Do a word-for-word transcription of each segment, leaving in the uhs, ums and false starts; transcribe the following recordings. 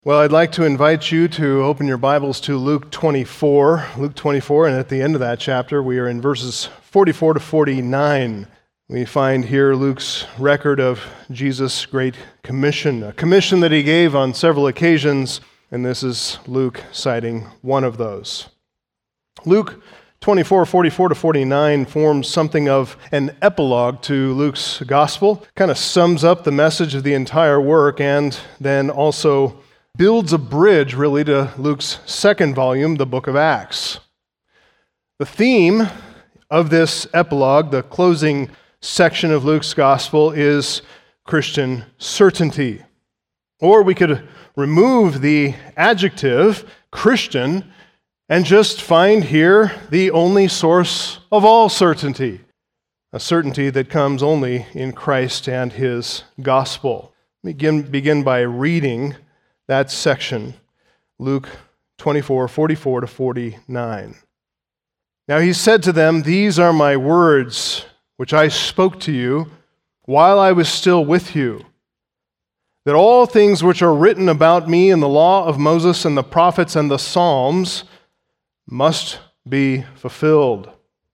Well, I'd like to invite you to open your Bibles to Luke twenty-four. Luke twenty-four, and at the end of that chapter, we are in verses forty-four to forty-nine. We find here Luke's record of Jesus' great commission, a commission that he gave on several occasions, and this is Luke citing one of those. Luke twenty-four, forty-four to forty-nine forms something of an epilogue to Luke's gospel, kind of sums up the message of the entire work, and then also builds a bridge, really, to Luke's second volume, the book of Acts. The theme of this epilogue, the closing section of Luke's gospel, is Christian certainty. Or we could remove the adjective Christian and just find here the only source of all certainty, a certainty that comes only in Christ and his gospel. Begin, begin by reading that section, Luke twenty-four, forty-four to forty-nine. Now he said to them, "These are my words which I spoke to you while I was still with you, that all things which are written about me in the law of Moses and the prophets and the Psalms must be fulfilled."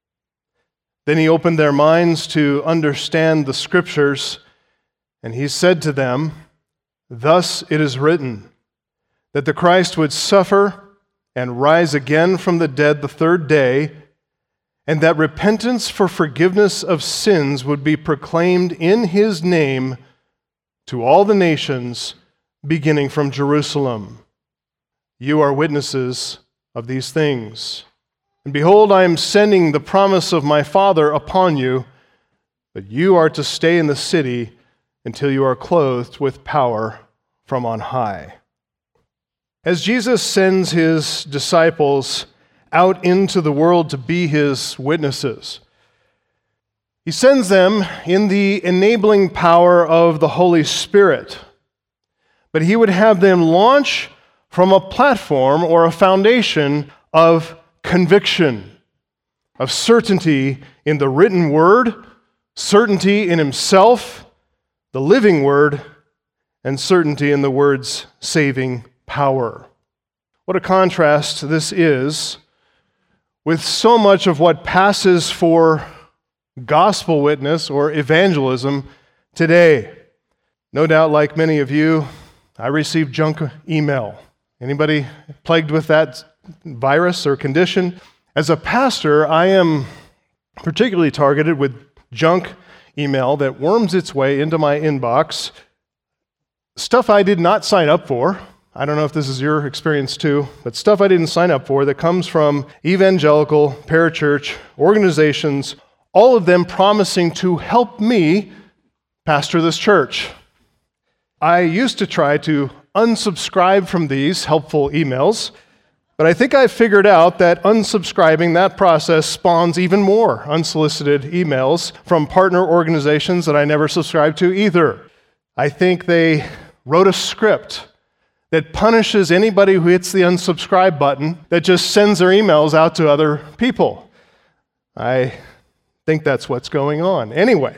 Then he opened their minds to understand the Scriptures, and he said to them, "Thus it is written, that the Christ would suffer and rise again from the dead the third day, and that repentance for forgiveness of sins would be proclaimed in his name to all the nations, beginning from Jerusalem. You are witnesses of these things. And behold, I am sending the promise of my Father upon you, but you are to stay in the city until you are clothed with power from on high." As Jesus sends his disciples out into the world to be his witnesses, he sends them in the enabling power of the Holy Spirit, but he would have them launch from a platform or a foundation of conviction, of certainty in the written word, certainty in himself, the living word, and certainty in the word's saving power. What a contrast this is with so much of what passes for gospel witness or evangelism today. No doubt, like many of you, I receive junk email. Anybody plagued with that virus or condition? As a pastor, I am particularly targeted with junk email that worms its way into my inbox. Stuff I did not sign up for. I don't know if this is your experience too, but stuff I didn't sign up for that comes from evangelical, parachurch organizations, all of them promising to help me pastor this church. I used to try to unsubscribe from these helpful emails, but I think I've figured out that unsubscribing, that process spawns even more unsolicited emails from partner organizations that I never subscribed to either. I think they wrote a script that punishes anybody who hits the unsubscribe button, that just sends their emails out to other people. I think that's what's going on. Anyway,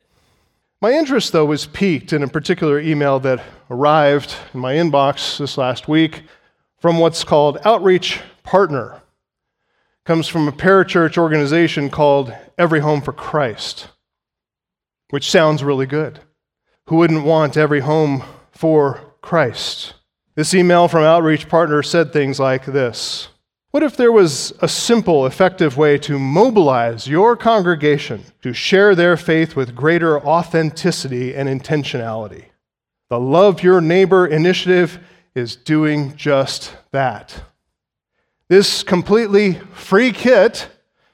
my interest, though, was piqued in a particular email that arrived in my inbox this last week from what's called Outreach Partner. It comes from a parachurch organization called Every Home for Christ, which sounds really good. Who wouldn't want every home for Christ? This email from Outreach Partner said things like this: what if there was a simple, effective way to mobilize your congregation to share their faith with greater authenticity and intentionality? The Love Your Neighbor initiative is doing just that. This completely free kit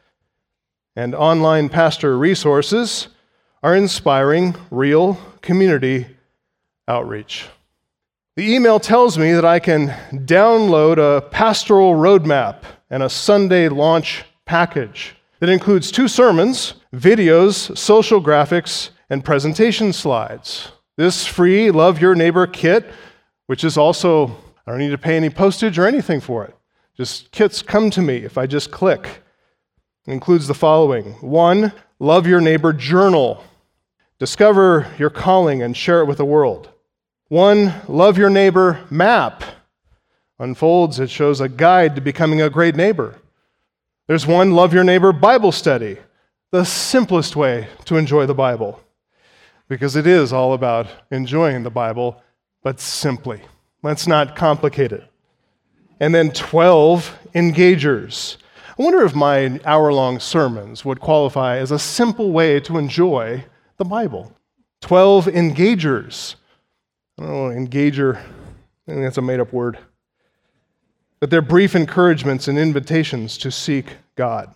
and online pastor resources are inspiring real community outreach. The email tells me that I can download a pastoral roadmap and a Sunday launch package that includes two sermons, videos, social graphics, and presentation slides. This free Love Your Neighbor kit, which is also, I don't need to pay any postage or anything for it. Just kits come to me if I just click. It includes the following. One, Love Your Neighbor journal. Discover your calling and share it with the world. One Love Your Neighbor map unfolds. It shows a guide to becoming a great neighbor. There's one Love Your Neighbor Bible study, the simplest way to enjoy the Bible, because it is all about enjoying the Bible, but simply. Let's not complicate it. And then twelve Engagers. I wonder if my hour-long sermons would qualify as a simple way to enjoy the Bible. twelve Engagers. I don't know, engager, I think that's a made-up word. But they're brief encouragements and invitations to seek God.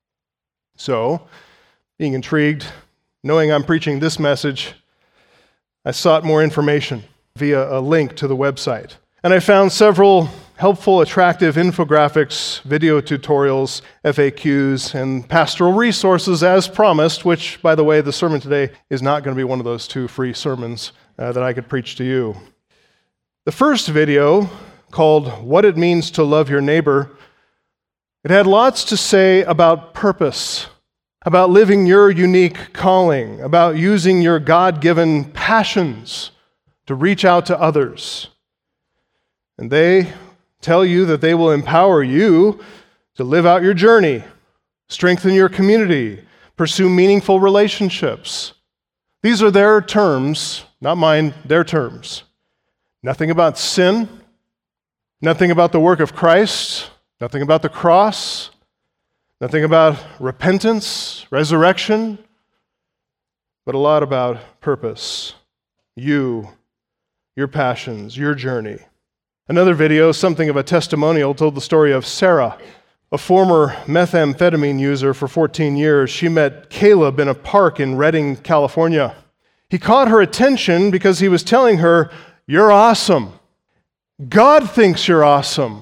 So, being intrigued, knowing I'm preaching this message, I sought more information via a link to the website. And I found several helpful, attractive infographics, video tutorials, F A Qs, and pastoral resources as promised, which, by the way, the sermon today is not going to be one of those two free sermons uh, that I could preach to you. The first video, called What It Means to Love Your Neighbor, it had lots to say about purpose, about living your unique calling, about using your God-given passions to reach out to others. And they tell you that they will empower you to live out your journey, strengthen your community, pursue meaningful relationships. These are their terms, not mine, their terms. Nothing about sin, nothing about the work of Christ, nothing about the cross, nothing about repentance, resurrection, but a lot about purpose, you, your passions, your journey. Another video, something of a testimonial, told the story of Sarah, a former methamphetamine user for fourteen years. She met Caleb in a park in Redding, California. He caught her attention because he was telling her, "You're awesome. God thinks you're awesome."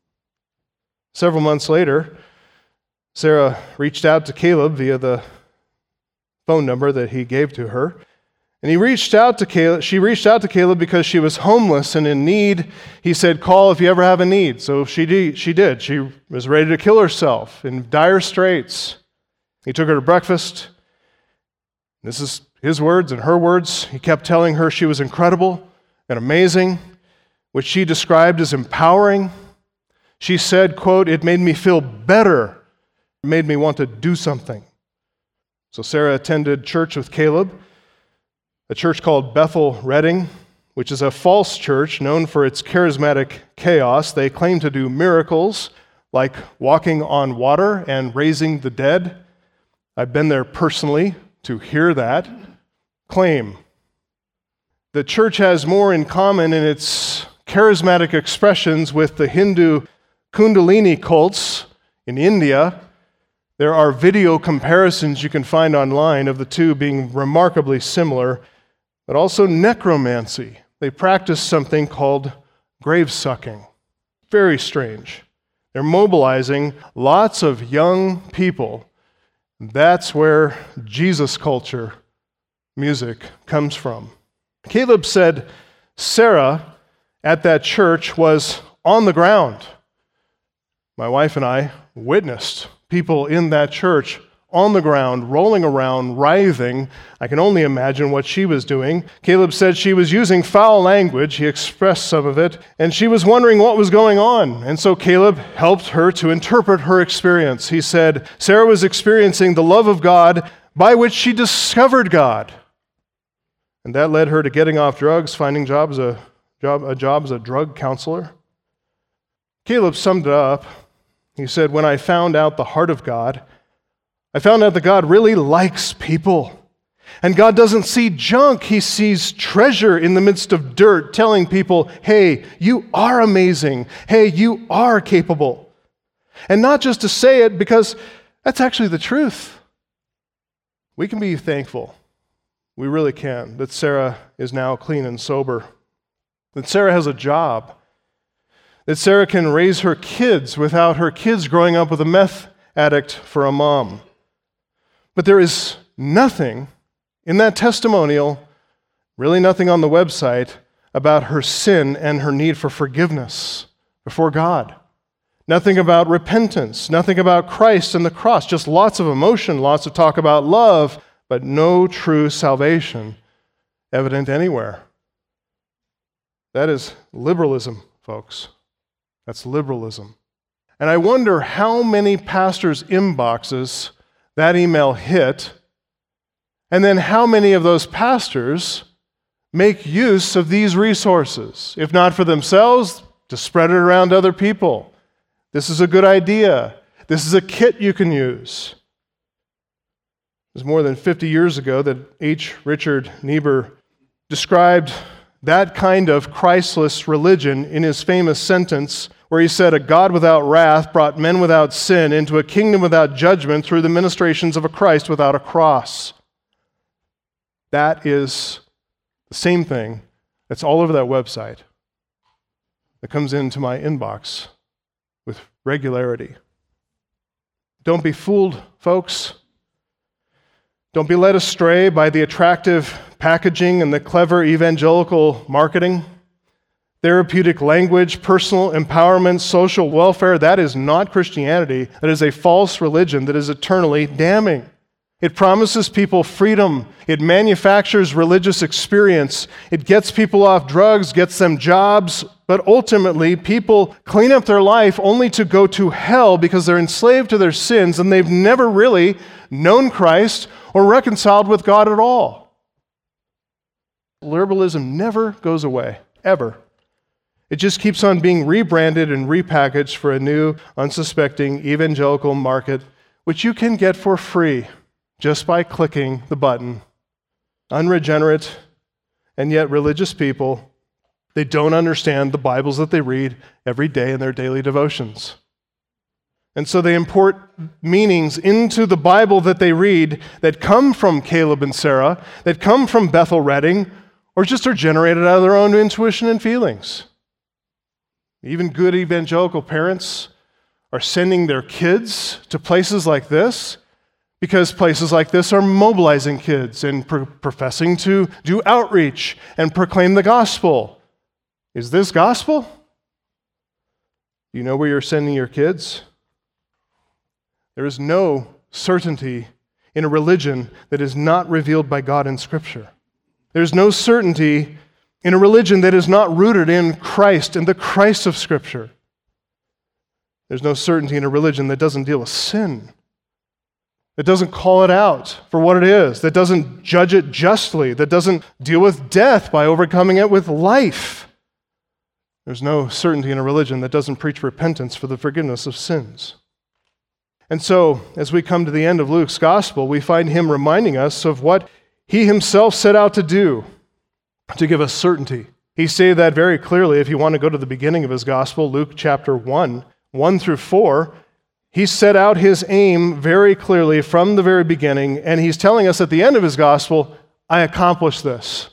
Several months later, Sarah reached out to Caleb via the phone number that he gave to her. And he reached out to Caleb, she reached out to Caleb because she was homeless and in need. He said, "Call if you ever have a need." So she did. She did. She was ready to kill herself in dire straits. He took her to breakfast. This is his words and her words. He kept telling her she was incredible and amazing, which she described as empowering. She said, quote, "It made me feel better. It made me want to do something." So Sarah attended church with Caleb, a church called Bethel Redding, which is a false church known for its charismatic chaos. They claim to do miracles like walking on water and raising the dead. I've been there personally to hear that claim. The church has more in common in its charismatic expressions with the Hindu Kundalini cults in India. There are video comparisons you can find online of the two being remarkably similar, but also necromancy. They practice something called grave sucking. Very strange. They're mobilizing lots of young people. That's where Jesus culture music comes from. Caleb said Sarah at that church was on the ground. My wife and I witnessed people in that church on the ground, rolling around, writhing. I can only imagine what she was doing. Caleb said she was using foul language. He expressed some of it, and she was wondering what was going on. And so Caleb helped her to interpret her experience. He said Sarah was experiencing the love of God by which she discovered God. And that led her to getting off drugs, finding job as a, job, a job as a drug counselor. Caleb summed it up. He said, "When I found out the heart of God, I found out that God really likes people. And God doesn't see junk. He sees treasure in the midst of dirt, telling people, hey, you are amazing. Hey, you are capable. And not just to say it, because that's actually the truth." We can be thankful. We really can, that Sarah is now clean and sober. That Sarah has a job. That Sarah can raise her kids without her kids growing up with a meth addict for a mom. But there is nothing in that testimonial, really nothing on the website, about her sin and her need for forgiveness before God. Nothing about repentance, nothing about Christ and the cross, just lots of emotion, lots of talk about love, but no true salvation evident anywhere. That is liberalism, folks. That's liberalism. And I wonder how many pastors' inboxes that email hit, and then how many of those pastors make use of these resources, if not for themselves, to spread it around to other people. This is a good idea. This is a kit you can use. It was more than fifty years ago that H. Richard Niebuhr described that kind of Christless religion in his famous sentence where he said, "A God without wrath brought men without sin into a kingdom without judgment through the ministrations of a Christ without a cross." That is the same thing that's all over that website that comes into my inbox with regularity. Don't be fooled, folks. Don't be led astray by the attractive packaging and the clever evangelical marketing. Therapeutic language, personal empowerment, social welfare, that is not Christianity. That is a false religion that is eternally damning. It promises people freedom. It manufactures religious experience. It gets people off drugs, gets them jobs, but ultimately people clean up their life only to go to hell because they're enslaved to their sins and they've never really known Christ or reconciled with God at all. Liberalism never goes away, ever. It just keeps on being rebranded and repackaged for a new, unsuspecting evangelical market, which you can get for free just by clicking the button. Unregenerate and yet religious people, they don't understand the Bibles that they read every day in their daily devotions. And so they import meanings into the Bible that they read that come from Caleb and Sarah, that come from Bethel Redding, or just are generated out of their own intuition and feelings. Even good evangelical parents are sending their kids to places like this because places like this are mobilizing kids and pro- professing to do outreach and proclaim the gospel. Is this gospel? Do you know where you're sending your kids? There is no certainty in a religion that is not revealed by God in Scripture. There's no certainty in a religion that is not rooted in Christ and the Christ of Scripture. There's no certainty in a religion that doesn't deal with sin, that doesn't call it out for what it is, that doesn't judge it justly, that doesn't deal with death by overcoming it with life. There's no certainty in a religion that doesn't preach repentance for the forgiveness of sins. And so, as we come to the end of Luke's gospel, we find him reminding us of what he himself set out to do, to give us certainty. He stated that very clearly. If you want to go to the beginning of his gospel, Luke chapter one, one through four, he set out his aim very clearly from the very beginning, and he's telling us at the end of his gospel, I accomplished this.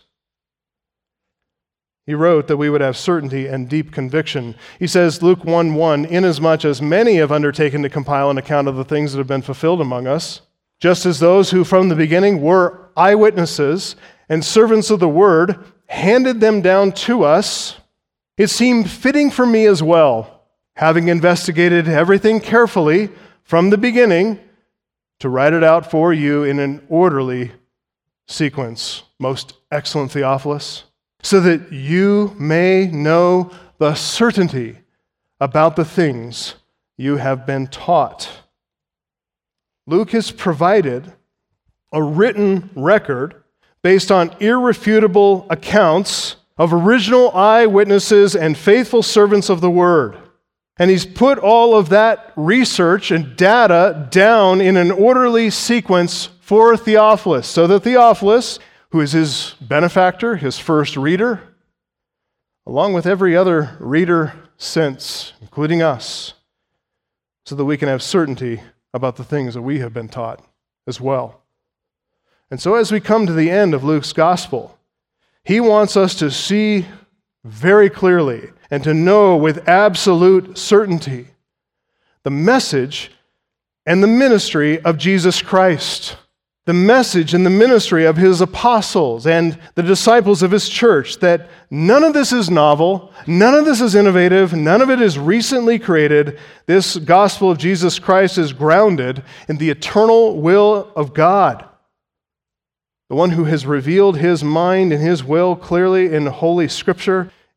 He wrote that we would have certainty and deep conviction. He says, Luke one one, inasmuch as many have undertaken to compile an account of the things that have been fulfilled among us, just as those who from the beginning were eyewitnesses and servants of the word handed them down to us, it seemed fitting for me as well, having investigated everything carefully from the beginning, to write it out for you in an orderly sequence, most excellent Theophilus, so that you may know the certainty about the things you have been taught. Luke has provided a written record based on irrefutable accounts of original eyewitnesses and faithful servants of the Word. And he's put all of that research and data down in an orderly sequence for Theophilus, so that Theophilus, who is his benefactor, his first reader, along with every other reader since, including us, so that we can have certainty about the things that we have been taught as well. And so as we come to the end of Luke's gospel, he wants us to see very clearly and to know with absolute certainty the message and the ministry of Jesus Christ, the message and the ministry of his apostles and the disciples of his church, that none of this is novel, none of this is innovative, none of it is recently created. This gospel of Jesus Christ is grounded in the eternal will of God, the one who has revealed his mind and his will clearly in Holy Scripture,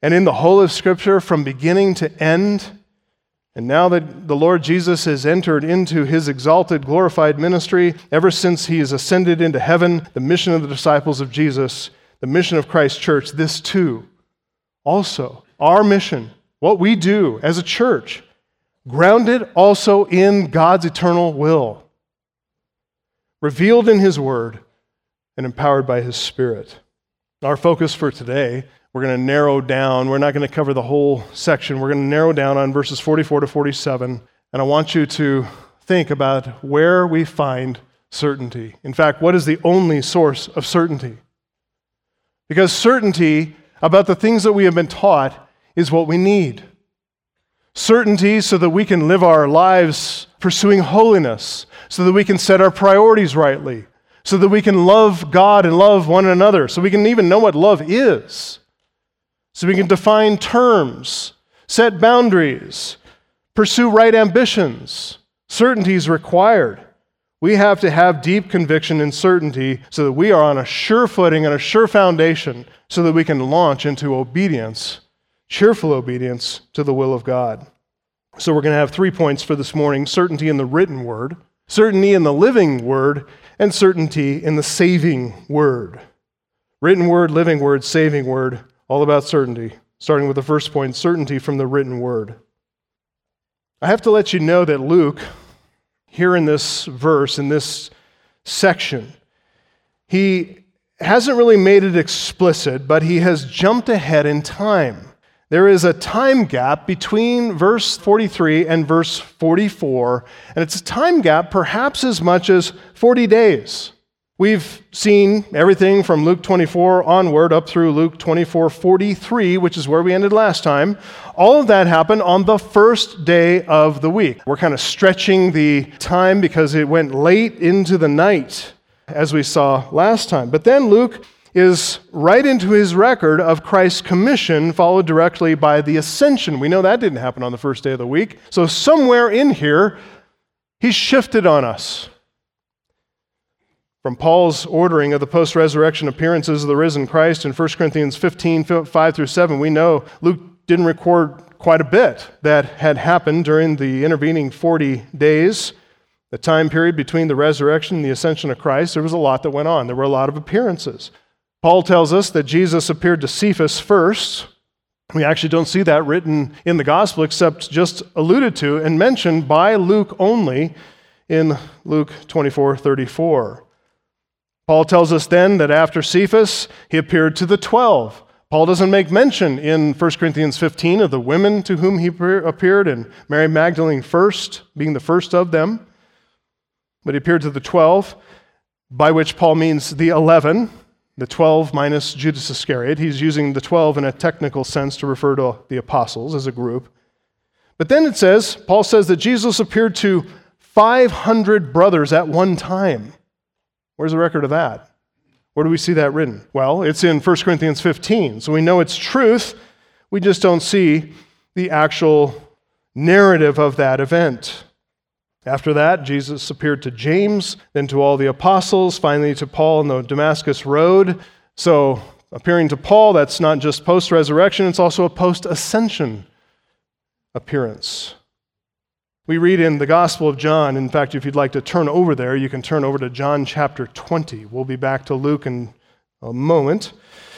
and in the whole of Scripture from beginning to end. And now that the Lord Jesus has entered into his exalted, glorified ministry, ever since he has ascended into heaven, the mission of the disciples of Jesus, the mission of Christ's church, this too, also, our mission, what we do as a church, grounded also in God's eternal will, revealed in his word, and empowered by his Spirit. Our focus for today, we're going to narrow down. We're not going to cover the whole section. We're going to narrow down on verses forty-four to forty-seven. And I want you to think about where we find certainty. In fact, what is the only source of certainty? Because certainty about the things that we have been taught is what we need. Certainty so that we can live our lives pursuing holiness, so that we can set our priorities rightly, so that we can love God and love one another, so we can even know what love is. So we can define terms, set boundaries, pursue right ambitions. Certainty is required. We have to have deep conviction and certainty so that we are on a sure footing and a sure foundation so that we can launch into obedience, cheerful obedience to the will of God. So we're going to have three points for this morning: certainty in the written word, certainty in the living word, and certainty in the saving word. Written word, living word, saving word. All about certainty, starting with the first point, certainty from the written word. I have to let you know that Luke, here in this verse, in this section, he hasn't really made it explicit, but he has jumped ahead in time. There is a time gap between verse forty-three and verse forty-four, and it's a time gap perhaps as much as forty days. We've seen everything from Luke twenty-four onward up through Luke twenty-four forty-three, which is where we ended last time. All of that happened on the first day of the week. We're kind of stretching the time because it went late into the night, as we saw last time. But then Luke is right into his record of Christ's commission, followed directly by the ascension. We know that didn't happen on the first day of the week. So somewhere in here, he's shifted on us. From Paul's ordering of the post-resurrection appearances of the risen Christ in First Corinthians fifteen, five through seven, we know Luke didn't record quite a bit that had happened during the intervening forty days, the time period between the resurrection and the ascension of Christ. There was a lot that went on. There were a lot of appearances. Paul tells us that Jesus appeared to Cephas first. We actually don't see that written in the gospel except just alluded to and mentioned by Luke only in Luke twenty-four thirty-four. Paul tells us then that after Cephas, he appeared to the twelve. Paul doesn't make mention in First Corinthians fifteen of the women to whom he appeared, and Mary Magdalene first, being the first of them. But he appeared to the twelve, by which Paul means the eleven, the twelve minus Judas Iscariot. He's using the twelve in a technical sense to refer to the apostles as a group. But then it says, Paul says that Jesus appeared to five hundred brothers at one time. Where's the record of that? Where do we see that written? Well, it's in First Corinthians fifteen, so we know it's truth. We just don't see the actual narrative of that event. After that, Jesus appeared to James, then to all the apostles, finally to Paul on the Damascus Road. So, appearing to Paul, that's not just post-resurrection, it's also a post-ascension appearance. We read in the Gospel of John, in fact, if you'd like to turn over there, you can turn over to John chapter twenty. We'll be back to Luke in a moment.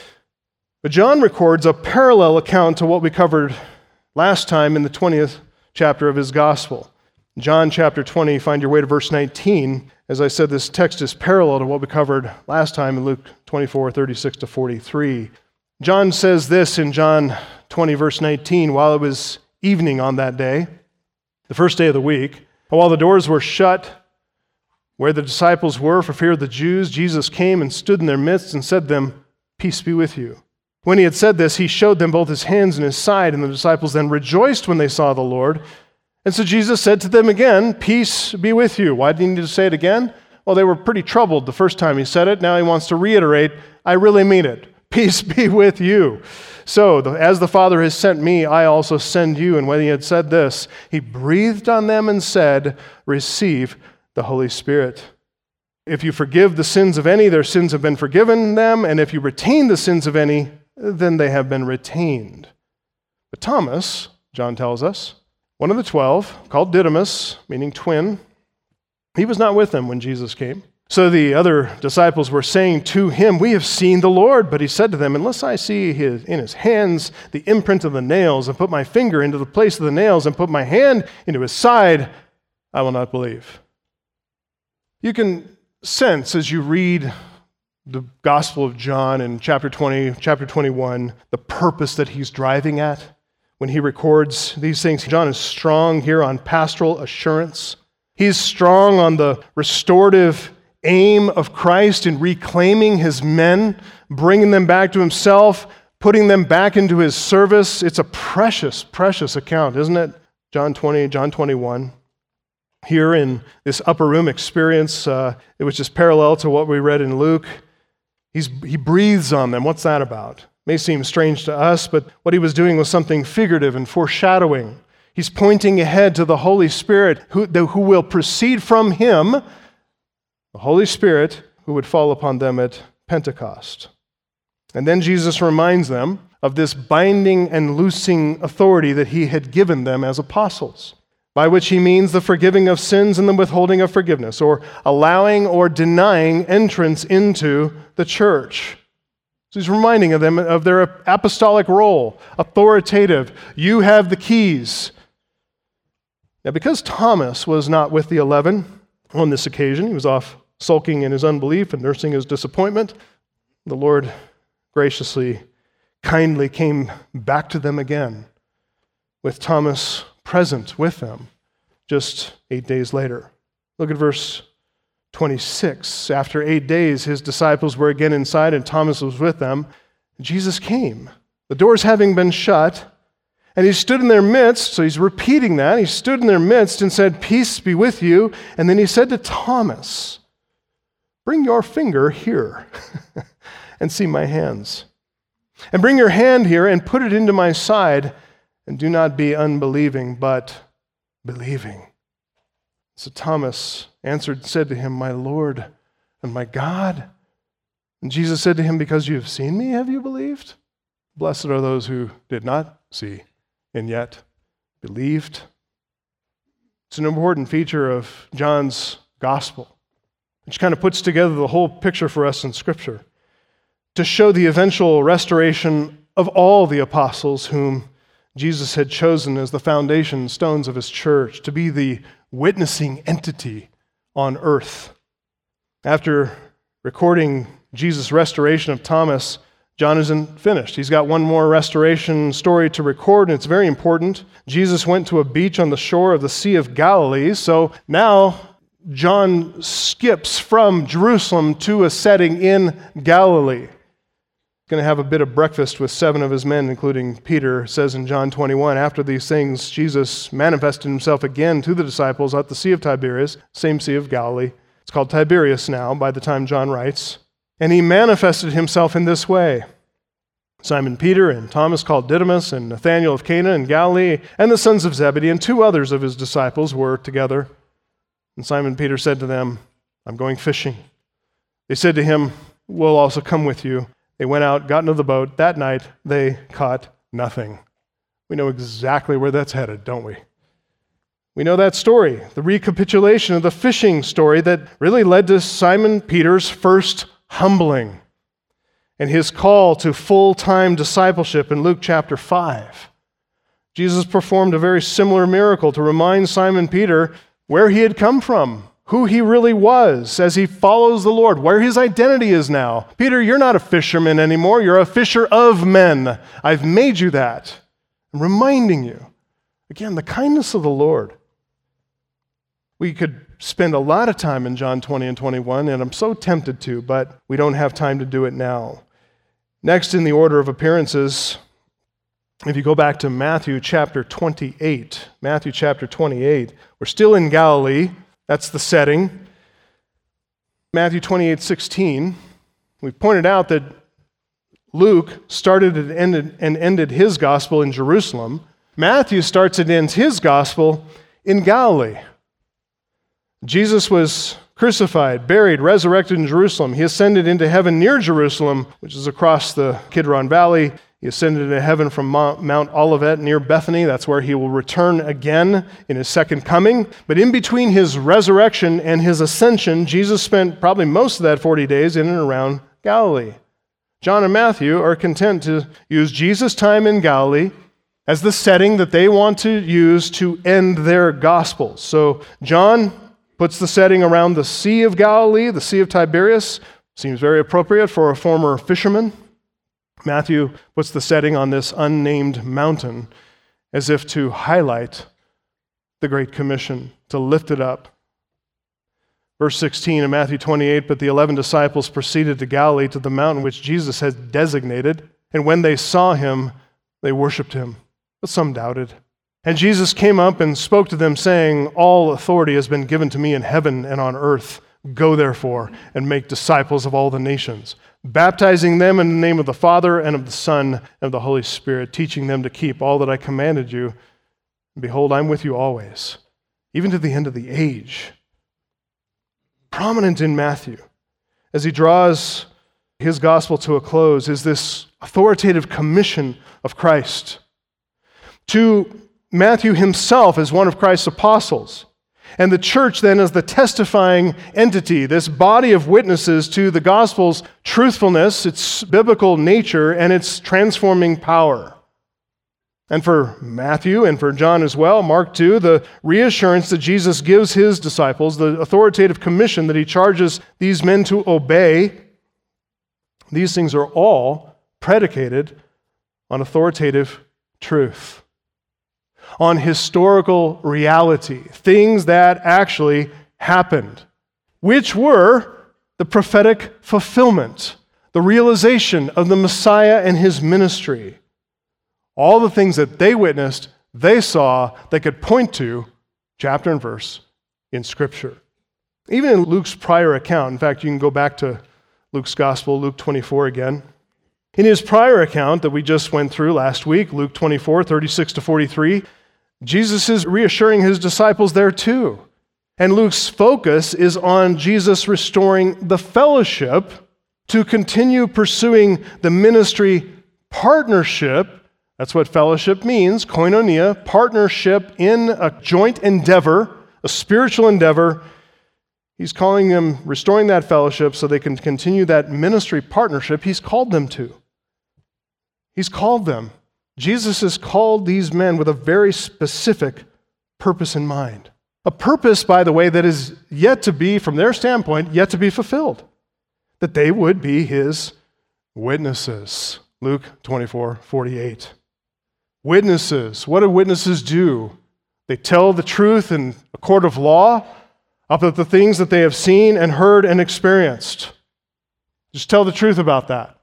But John records a parallel account to what we covered last time in the twentieth chapter of his Gospel. John chapter twenty, find your way to verse nineteen. As I said, this text is parallel to what we covered last time in Luke twenty-four, thirty-six to forty-three. John says this in John twenty, verse nineteen, while it was evening on that day, the first day of the week, and while the doors were shut where the disciples were for fear of the Jews, Jesus came and stood in their midst and said to them, "Peace be with you." When he had said this, he showed them both his hands and his side, and the disciples then rejoiced when they saw the Lord. And so Jesus said to them again, "Peace be with you." Why did he need to say it again? Well, they were pretty troubled the first time he said it. Now he wants to reiterate, I really mean it. Peace be with you. So, as the Father has sent me, I also send you. And when he had said this, he breathed on them and said, "Receive the Holy Spirit. If you forgive the sins of any, their sins have been forgiven them. And if you retain the sins of any, then they have been retained." But Thomas, John tells us, one of the twelve, called Didymus, meaning twin, he was not with them when Jesus came. So the other disciples were saying to him, "We have seen the Lord." But he said to them, "Unless I see his, in his hands the imprint of the nails, and put my finger into the place of the nails, and put my hand into his side, I will not believe." You can sense as you read the Gospel of John in chapter twenty, chapter twenty-one, the purpose that he's driving at when he records these things. John is strong here on pastoral assurance. He's strong on the restorative aim of Christ in reclaiming his men, bringing them back to himself, putting them back into his service. It's a precious, precious account, isn't it? John twenty, John twenty-one. Here in this upper room experience, uh, it was just parallel to what we read in Luke. He's, he breathes on them. What's that about? May seem strange to us, but what he was doing was something figurative and foreshadowing. He's pointing ahead to the Holy Spirit who, the, who will proceed from him, the Holy Spirit who would fall upon them at Pentecost. And then Jesus reminds them of this binding and loosing authority that he had given them as apostles, by which he means the forgiving of sins and the withholding of forgiveness, or allowing or denying entrance into the church. So he's reminding of them of their apostolic role, authoritative. You have the keys. Now, because Thomas was not with the eleven on this occasion, he was off sulking in his unbelief and nursing his disappointment, the Lord graciously, kindly came back to them again with Thomas present with them just eight days later. Look at verse twenty-six. After eight days, his disciples were again inside and Thomas was with them. Jesus came, the doors having been shut, and he stood in their midst. So he's repeating that. He stood in their midst and said, "Peace be with you." And then he said to Thomas, "Bring your finger here and see my hands. And bring your hand here and put it into my side. And do not be unbelieving, but believing." So Thomas answered and said to him, "My Lord and my God." And Jesus said to him, "Because you have seen me, have you believed? Blessed are those who did not see and yet believed." It's an important feature of John's gospel, which kind of puts together the whole picture for us in Scripture, to show the eventual restoration of all the apostles whom Jesus had chosen as the foundation stones of his church, to be the witnessing entity on earth. After recording Jesus' restoration of Thomas, John isn't finished. He's got one more restoration story to record, and it's very important. Jesus went to a beach on the shore of the Sea of Galilee, so now John skips from Jerusalem to a setting in Galilee. Going to have a bit of breakfast with seven of his men, including Peter. It says in John twenty-one, after these things, Jesus manifested himself again to the disciples at the Sea of Tiberias, same Sea of Galilee. It's called Tiberias now by the time John writes. And he manifested himself in this way. Simon Peter and Thomas called Didymus and Nathanael of Cana in Galilee and the sons of Zebedee and two others of his disciples were together. And Simon Peter said to them, "I'm going fishing." They said to him, "We'll also come with you." They went out, got into the boat. That night, they caught nothing. We know exactly where that's headed, don't we? We know that story, the recapitulation of the fishing story that really led to Simon Peter's first humbling and his call to full-time discipleship in Luke chapter five. Jesus performed a very similar miracle to remind Simon Peter where he had come from, who he really was as he follows the Lord, where his identity is now. Peter, you're not a fisherman anymore. You're a fisher of men. I've made you that. I'm reminding you. Again, the kindness of the Lord. We could spend a lot of time in John twenty and twenty-one, and I'm so tempted to, but we don't have time to do it now. Next in the order of appearances, if you go back to Matthew chapter twenty-eight, Matthew chapter twenty-eight, we're still in Galilee. That's the setting. Matthew twenty-eight sixteen. We pointed out that Luke started and ended, and ended his gospel in Jerusalem. Matthew starts and ends his gospel in Galilee. Jesus was crucified, buried, resurrected in Jerusalem. He ascended into heaven near Jerusalem, which is across the Kidron Valley. He ascended into heaven from Mount Olivet near Bethany. That's where he will return again in his second coming. But in between his resurrection and his ascension, Jesus spent probably most of that forty days in and around Galilee. John and Matthew are content to use Jesus' time in Galilee as the setting that they want to use to end their gospels. So John puts the setting around the Sea of Galilee, the Sea of Tiberias. Seems very appropriate for a former fisherman. Matthew puts the setting on this unnamed mountain as if to highlight the Great Commission, to lift it up. Verse sixteen of Matthew twenty-eight, but the eleven disciples proceeded to Galilee, to the mountain which Jesus had designated, and when they saw him, they worshipped him, but some doubted. And Jesus came up and spoke to them, saying, all authority has been given to me in heaven and on earth. Go therefore and make disciples of all the nations, baptizing them in the name of the Father and of the Son and of the Holy Spirit, teaching them to keep all that I commanded you. And behold, I'm with you always, even to the end of the age. Prominent in Matthew, as he draws his gospel to a close, is this authoritative commission of Christ to Matthew himself as one of Christ's apostles, and the church then as the testifying entity, this body of witnesses to the gospel's truthfulness, its biblical nature, and its transforming power. And for Matthew and for John as well, Mark two, the reassurance that Jesus gives his disciples, the authoritative commission that he charges these men to obey, these things are all predicated on authoritative truth, on historical reality, things that actually happened, which were the prophetic fulfillment, the realization of the Messiah and his ministry. All the things that they witnessed, they saw, they could point to, chapter and verse, in Scripture. Even in Luke's prior account, in fact, you can go back to Luke's Gospel, Luke twenty-four again. In his prior account that we just went through last week, Luke twenty-four, thirty-six to forty-three, Jesus is reassuring his disciples there too. And Luke's focus is on Jesus restoring the fellowship to continue pursuing the ministry partnership. That's what fellowship means, koinonia, partnership in a joint endeavor, a spiritual endeavor. He's calling them, restoring that fellowship so they can continue that ministry partnership he's called them to. He's called them. Jesus has called these men with a very specific purpose in mind. A purpose, by the way, that is yet to be, from their standpoint, yet to be fulfilled. That they would be his witnesses. Luke twenty-four, forty-eight. Witnesses. What do witnesses do? They tell the truth in a court of law about the things that they have seen and heard and experienced. Just tell the truth about that.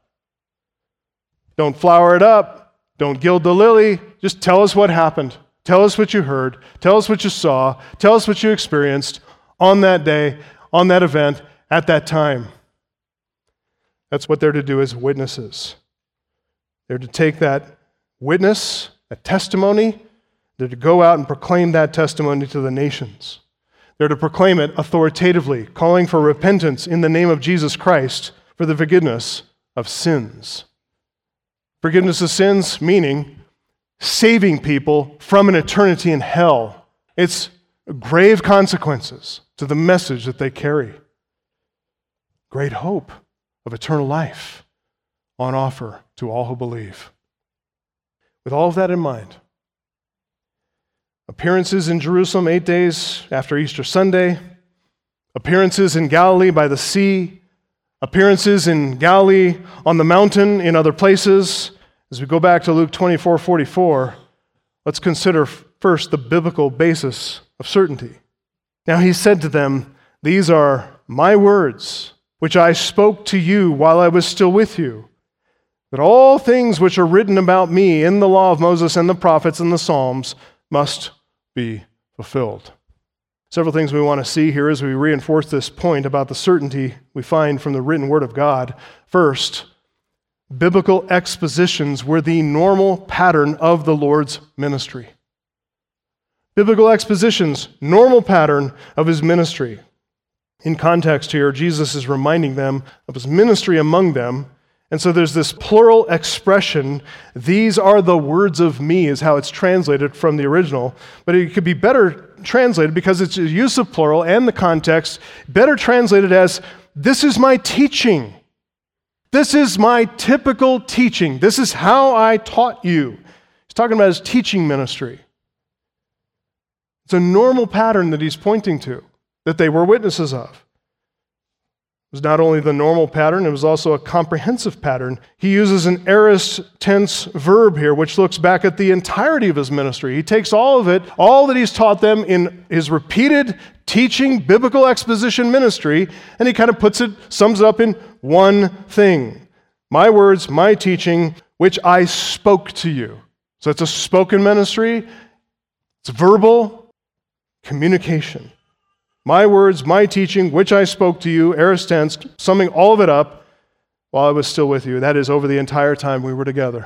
Don't flower it up. Don't gild the lily. Just tell us what happened. Tell us what you heard. Tell us what you saw. Tell us what you experienced on that day, on that event, at that time. That's what they're to do as witnesses. They're to take that witness, that testimony, they're to go out and proclaim that testimony to the nations. They're to proclaim it authoritatively, calling for repentance in the name of Jesus Christ for the forgiveness of sins. Forgiveness of sins meaning saving people from an eternity in hell. It's grave consequences to the message that they carry. Great hope of eternal life on offer to all who believe. With all of that in mind, appearances in Jerusalem eight days after Easter Sunday, appearances in Galilee by the sea, appearances in Galilee on the mountain in other places. As we go back to Luke twenty-four forty-four, let's consider first the biblical basis of certainty. Now he said to them, "These are my words, which I spoke to you while I was still with you, that all things which are written about me in the law of Moses and the prophets and the Psalms must be fulfilled." Several things we want to see here as we reinforce this point about the certainty we find from the written word of God. First, biblical expositions were the normal pattern of the Lord's ministry. Biblical expositions, normal pattern of his ministry. In context here, Jesus is reminding them of his ministry among them And so there's this plural expression, these are the words of me, is how it's translated from the original. But it could be better translated because it's a use of plural and the context, better translated as, this is my teaching. This is my typical teaching. This is how I taught you. He's talking about his teaching ministry. It's a normal pattern that he's pointing to, that they were witnesses of. It was not only the normal pattern, it was also a comprehensive pattern. He uses an aorist tense verb here, which looks back at the entirety of his ministry. He takes all of it, all that he's taught them in his repeated teaching, biblical exposition ministry, and he kind of puts it, sums it up in one thing. My words, my teaching, which I spoke to you. So it's a spoken ministry, it's verbal communication. My words, my teaching, which I spoke to you, aorist tense, summing all of it up while I was still with you. That is, over the entire time we were together.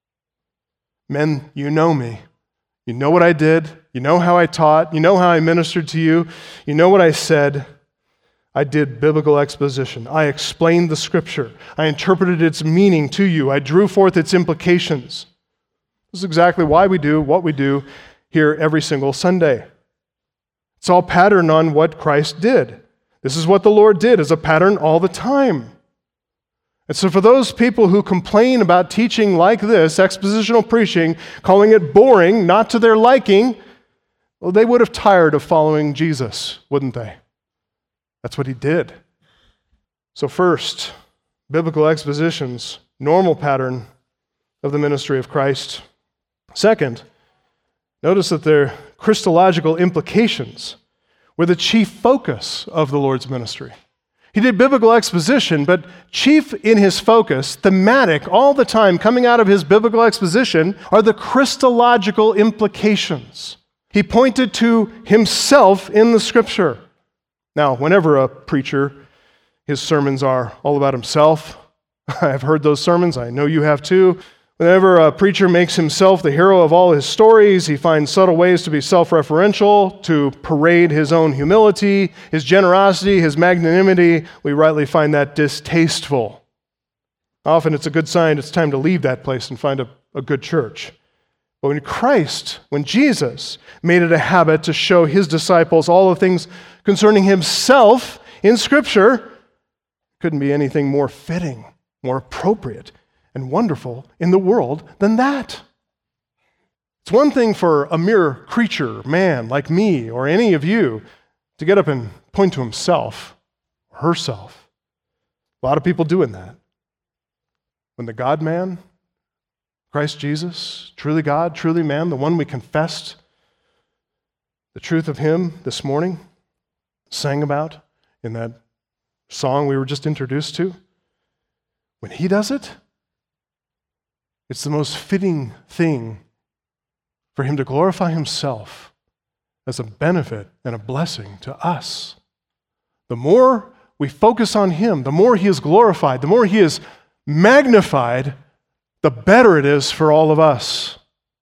Men, you know me. You know what I did. You know how I taught. You know how I ministered to you. You know what I said. I did biblical exposition. I explained the Scripture. I interpreted its meaning to you. I drew forth its implications. This is exactly why we do what we do here every single Sunday. It's all patterned on what Christ did. This is what the Lord did as a pattern all the time. And so for those people who complain about teaching like this, expositional preaching, calling it boring, not to their liking, well, they would have tired of following Jesus, wouldn't they? That's what he did. So first, biblical expositions, normal pattern of the ministry of Christ. Second, notice that their Christological implications were the chief focus of the Lord's ministry. He did biblical exposition, but chief in his focus, thematic all the time coming out of his biblical exposition, are the Christological implications. He pointed to himself in the Scripture. Now, whenever a preacher, his sermons are all about himself, I've heard those sermons, I know you have too. Whenever a preacher makes himself the hero of all his stories, he finds subtle ways to be self-referential, to parade his own humility, his generosity, his magnanimity. We rightly find that distasteful. Often it's a good sign it's time to leave that place and find a, a good church. But when Christ, when Jesus made it a habit to show his disciples all the things concerning himself in Scripture, it couldn't be anything more fitting, more appropriate, and wonderful in the world than that. It's one thing for a mere creature, man, like me or any of you, to get up and point to himself or herself. A lot of people doing that. When the God-man, Christ Jesus, truly God, truly man, the one we confessed the truth of him this morning, sang about in that song we were just introduced to, when he does it, it's the most fitting thing for him to glorify himself as a benefit and a blessing to us. The more we focus on him, the more he is glorified, the more he is magnified, the better it is for all of us.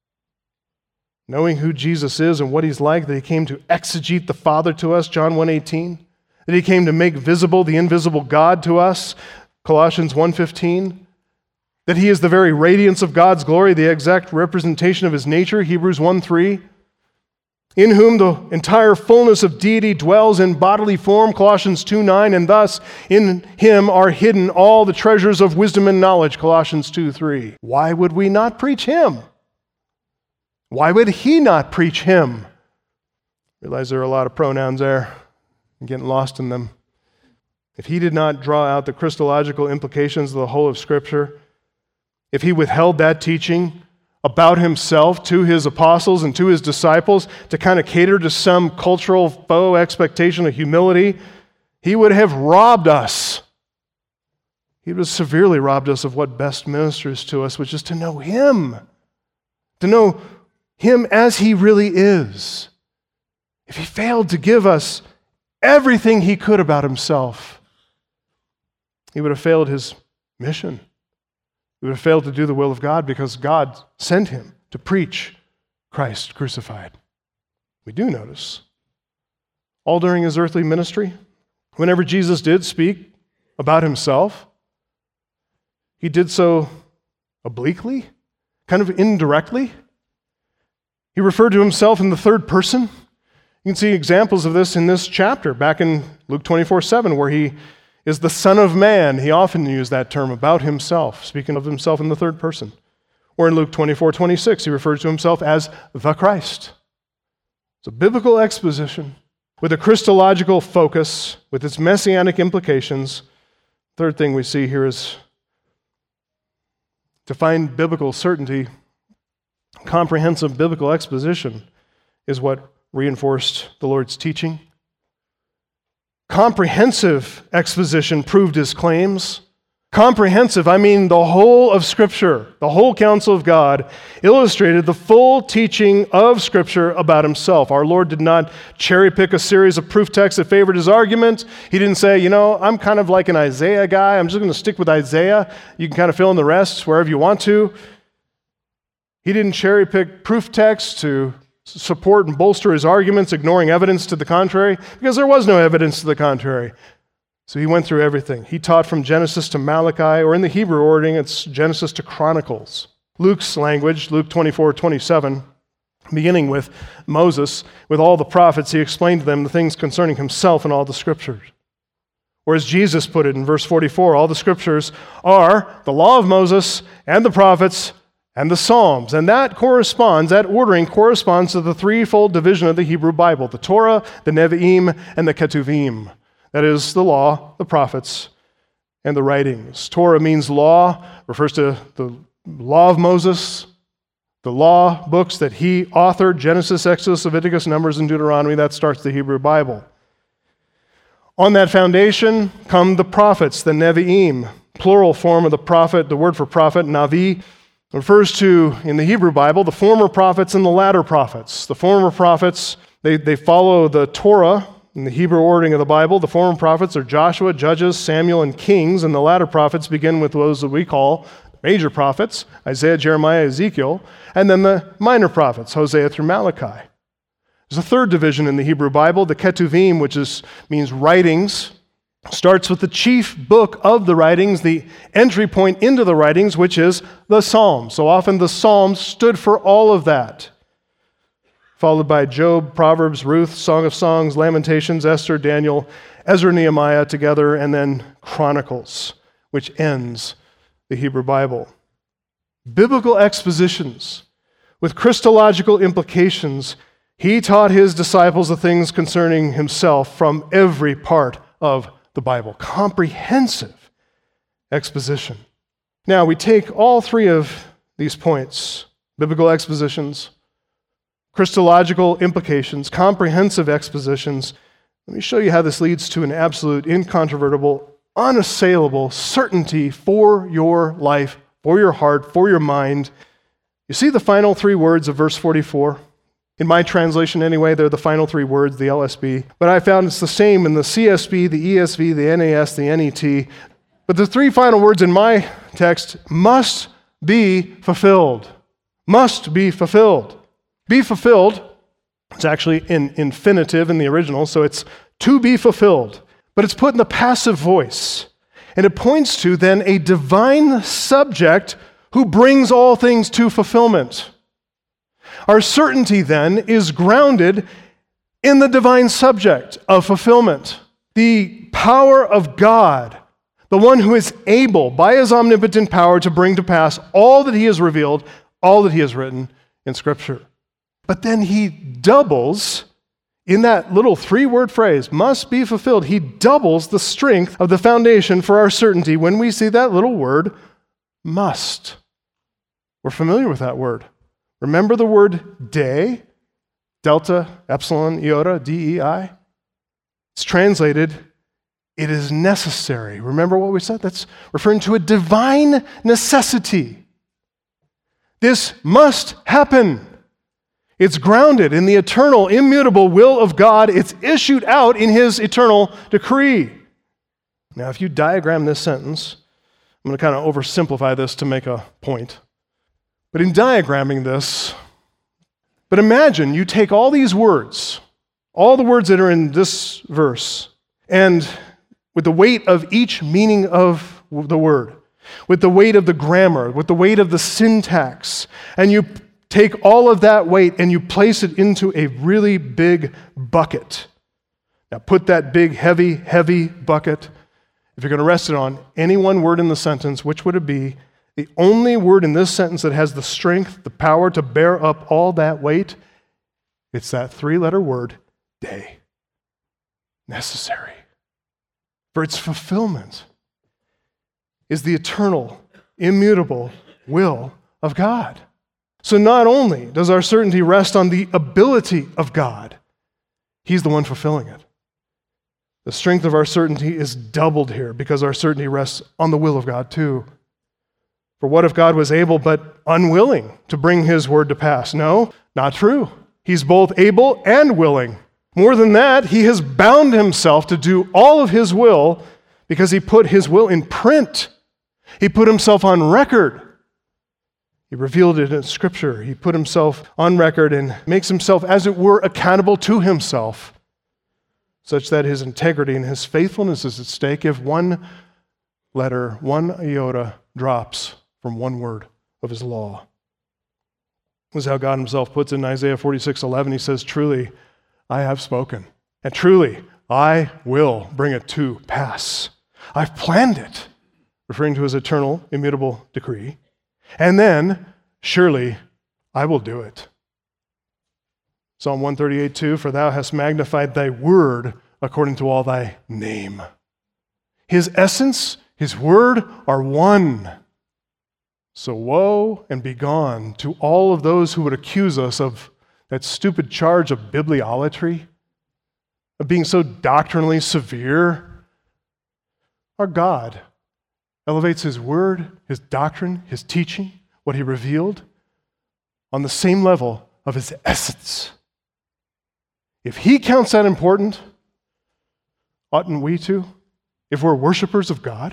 Knowing who Jesus is and what he's like, that he came to exegete the Father to us, John one eighteen, that he came to make visible the invisible God to us, Colossians one fifteen, that he is the very radiance of God's glory, the exact representation of his nature, Hebrews one three, in whom the entire fullness of deity dwells in bodily form, Colossians two nine, and thus in him are hidden all the treasures of wisdom and knowledge, Colossians two three. Why would we not preach him? Why would he not preach him? Realize there are a lot of pronouns there. I'm getting lost in them. If he did not draw out the Christological implications of the whole of Scripture, if he withheld that teaching about himself to his apostles and to his disciples to kind of cater to some cultural faux expectation of humility, he would have robbed us. He would have severely robbed us of what best ministers to us, which is to know him, to know him as he really is. If he failed to give us everything he could about himself, he would have failed his mission. He would have failed to do the will of God because God sent him to preach Christ crucified. We do notice, all during his earthly ministry, whenever Jesus did speak about himself, he did so obliquely, kind of indirectly. He referred to himself in the third person. You can see examples of this in this chapter, back in Luke twenty-four seven, where he is the Son of Man. He often used that term about himself, speaking of himself in the third person. Or in Luke twenty-four twenty-six, he refers to himself as the Christ. It's a biblical exposition with a Christological focus, with its messianic implications. Third thing we see here is to find biblical certainty, comprehensive biblical exposition is what reinforced the Lord's teaching. Comprehensive exposition proved his claims. Comprehensive, I mean the whole of Scripture, the whole counsel of God, illustrated the full teaching of Scripture about himself. Our Lord did not cherry pick a series of proof texts that favored his argument. He didn't say, you know, I'm kind of like an Isaiah guy. I'm just going to stick with Isaiah. You can kind of fill in the rest wherever you want to. He didn't cherry pick proof texts to support and bolster his arguments, ignoring evidence to the contrary, because there was no evidence to the contrary. So he went through everything. He taught from Genesis to Malachi, or in the Hebrew ordering, it's Genesis to Chronicles. Luke's language, Luke twenty-four twenty-seven, beginning with Moses, with all the prophets, he explained to them the things concerning himself in all the Scriptures. Or as Jesus put it in verse forty-four, all the Scriptures are the law of Moses and the prophets and the Psalms. And that corresponds, that ordering corresponds to the threefold division of the Hebrew Bible, the Torah, the Nevi'im, and the Ketuvim. That is the law, the prophets, and the writings. Torah means law, refers to the law of Moses, the law books that he authored, Genesis, Exodus, Leviticus, Numbers, and Deuteronomy. That starts the Hebrew Bible. On that foundation come the prophets, the Nevi'im, plural form of the prophet. The word for prophet, Navi, refers to, in the Hebrew Bible, the former prophets and the latter prophets. The former prophets, they, they follow the Torah, in the Hebrew ordering of the Bible. The former prophets are Joshua, Judges, Samuel, and Kings, and the latter prophets begin with those that we call major prophets, Isaiah, Jeremiah, Ezekiel, and then the minor prophets, Hosea through Malachi. There's a third division in the Hebrew Bible, the Ketuvim, which is, means writings, starts with the chief book of the writings, the entry point into the writings, which is the Psalms. So often the Psalms stood for all of that. Followed by Job, Proverbs, Ruth, Song of Songs, Lamentations, Esther, Daniel, Ezra, Nehemiah together, and then Chronicles, which ends the Hebrew Bible. Biblical expositions with Christological implications. He taught his disciples the things concerning himself from every part of the Bible. Comprehensive exposition. Now, we take all three of these points, biblical expositions, Christological implications, comprehensive expositions. Let me show you how this leads to an absolute, incontrovertible, unassailable certainty for your life, for your heart, for your mind. You see the final three words of verse forty-four? In my translation anyway, they're the final three words, the L S B. But I found it's the same in the C S B, the E S V, the N A S, the N E T. But the three final words in my text must be fulfilled. Must be fulfilled. Be fulfilled, it's actually in infinitive in the original, so it's to be fulfilled, but it's put in the passive voice. And it points to then a divine subject who brings all things to fulfillment. Our certainty then is grounded in the divine subject of fulfillment, the power of God, the one who is able by his omnipotent power to bring to pass all that he has revealed, all that he has written in Scripture. But then he doubles, in that little three-word phrase, must be fulfilled, he doubles the strength of the foundation for our certainty when we see that little word, must. We're familiar with that word. Remember the word de, delta, epsilon, iota, D E I? It's translated, it is necessary. Remember what we said? That's referring to a divine necessity. This must happen. It's grounded in the eternal, immutable will of God. It's issued out in his eternal decree. Now, if you diagram this sentence, I'm going to kind of oversimplify this to make a point. But in diagramming this, but imagine you take all these words, all the words that are in this verse, and with the weight of each meaning of the word, with the weight of the grammar, with the weight of the syntax, and you take all of that weight and you place it into a really big bucket. Now put that big, heavy, heavy bucket, if you're going to rest it on any one word in the sentence, which would it be? The only word in this sentence that has the strength, the power to bear up all that weight, it's that three-letter word, day. Necessary. For its fulfillment is the eternal, immutable will of God. So not only does our certainty rest on the ability of God, He's the one fulfilling it. The strength of our certainty is doubled here because our certainty rests on the will of God too. For what if God was able but unwilling to bring His word to pass? No, not true. He's both able and willing. More than that, He has bound Himself to do all of His will because He put His will in print. He put Himself on record. He revealed it in Scripture. He put Himself on record and makes Himself, as it were, accountable to Himself, such that His integrity and His faithfulness is at stake if one letter, one iota drops from one word of His law. This is how God Himself puts it in Isaiah forty-six eleven. He says, "Truly, I have spoken, and truly, I will bring it to pass. I've planned it," referring to His eternal, immutable decree. And then, surely, I will do it. Psalm one thirty-eight two, "For thou hast magnified thy word according to all thy name." His essence, His word are one. So woe and begone to all of those who would accuse us of that stupid charge of bibliolatry, of being so doctrinally severe. Our God elevates His word, His doctrine, His teaching, what He revealed, on the same level of His essence. If He counts that important, oughtn't we to, if we're worshipers of God?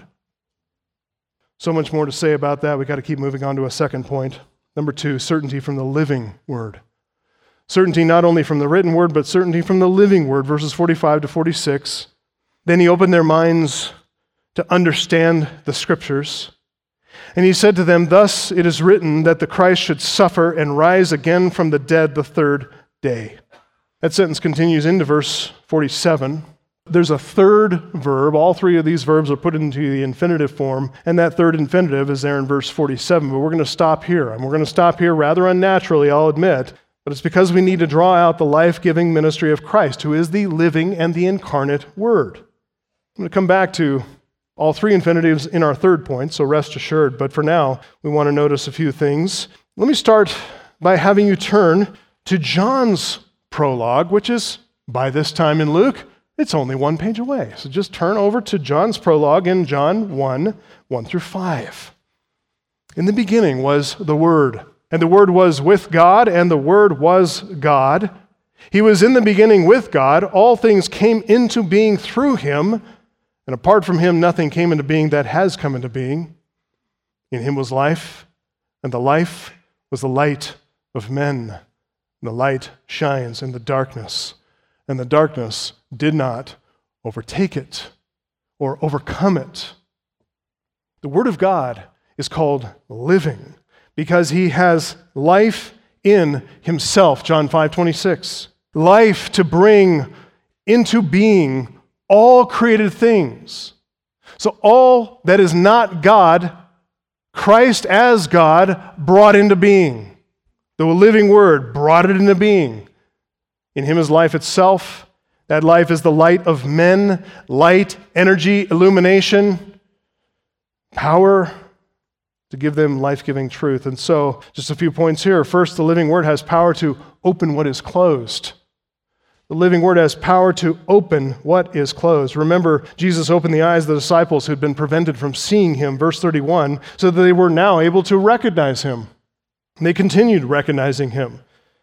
So much more to say about that. We've got to keep moving on to a second point. Number two, certainty from the living word. Certainty not only from the written word, but certainty from the living word, verses forty-five to forty-six. Then He opened their minds to understand the Scriptures. And He said to them, "Thus it is written that the Christ should suffer and rise again from the dead the third day." That sentence continues into verse forty-seven. There's a third verb. All three of these verbs are put into the infinitive form, and that third infinitive is there in verse forty-seven. But we're going to stop here. And we're going to stop here rather unnaturally, I'll admit, but it's because we need to draw out the life-giving ministry of Christ, who is the living and the incarnate Word. I'm going to come back to all three infinitives in our third point, so rest assured. But for now, we want to notice a few things. Let me start by having you turn to John's prologue, which is, by this time in Luke, it's only one page away. So just turn over to John's prologue in John one, one through five. "In the beginning was the Word, and the Word was with God, and the Word was God. He was in the beginning with God. All things came into being through Him, and apart from Him nothing came into being that has come into being. In Him was life, and the life was the light of men. And the light shines in the darkness, and the darkness did not overtake it or overcome it." The Word of God is called living because He has life in Himself, John five twenty-six. Life to bring into being all created things. So all that is not God, Christ as God brought into being. The living Word brought it into being. In Him is life itself. That life is the light of men, light, energy, illumination, power to give them life-giving truth. And so, just a few points here. First, the living Word has power to open what is closed. The living Word has power to open what is closed. Remember, Jesus opened the eyes of the disciples who had been prevented from seeing Him, verse thirty-one, so that they were now able to recognize Him. And they continued recognizing Him.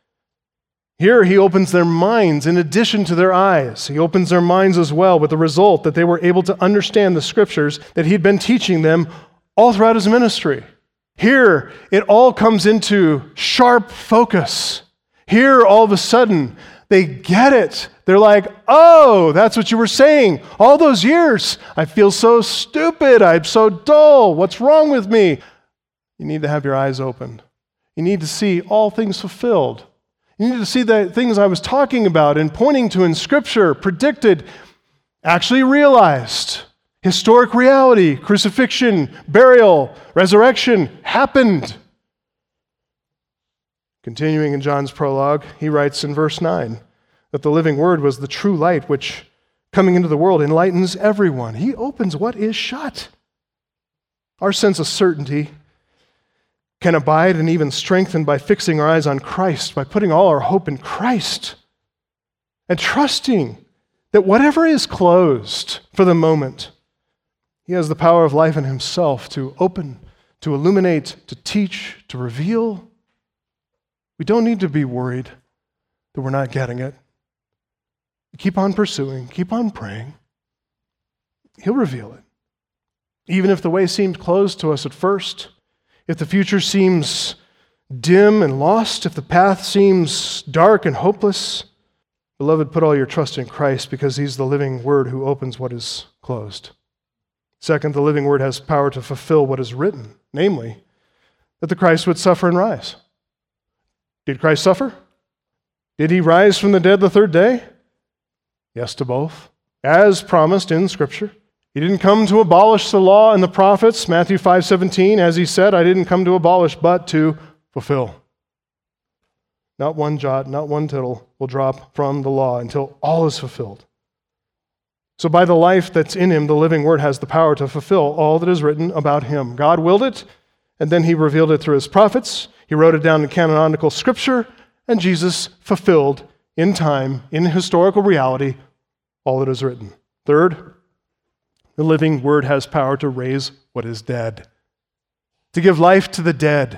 Here He opens their minds in addition to their eyes. He opens their minds as well, with the result that they were able to understand the Scriptures that He'd been teaching them all throughout His ministry. Here it all comes into sharp focus. Here all of a sudden They get it. They're like, oh, that's what you were saying. All those years, I feel so stupid. I'm so dull. What's wrong with me? You need to have your eyes opened. You need to see all things fulfilled. You need to see the things I was talking about and pointing to in Scripture, predicted, actually realized. Historic reality, crucifixion, burial, resurrection happened. Continuing in John's prologue, he writes in verse nine that the living word was the true light which, coming into the world, enlightens everyone. He opens what is shut. Our sense of certainty can abide and even strengthen by fixing our eyes on Christ, by putting all our hope in Christ and trusting that whatever is closed for the moment, He has the power of life in Himself to open, to illuminate, to teach, to reveal. We don't need to be worried that we're not getting it. Keep on pursuing, keep on praying. He'll reveal it. Even if the way seemed closed to us at first, if the future seems dim and lost, if the path seems dark and hopeless, beloved, put all your trust in Christ because He's the living Word who opens what is closed. Second, the living Word has power to fulfill what is written, namely, that the Christ would suffer and rise. Did Christ suffer? Did He rise from the dead the third day? Yes to both, as promised in Scripture. He didn't come to abolish the law and the prophets, Matthew five seventeen, as He said, I didn't come to abolish, but to fulfill. Not one jot, not one tittle will drop from the law until all is fulfilled. So by the life that's in Him, the living Word has the power to fulfill all that is written about Him. God willed it, and then He revealed it through His prophets. He wrote it down in canonical Scripture, and Jesus fulfilled in time, in historical reality, all that is written. Third, the living Word has power to raise what is dead, to give life to the dead.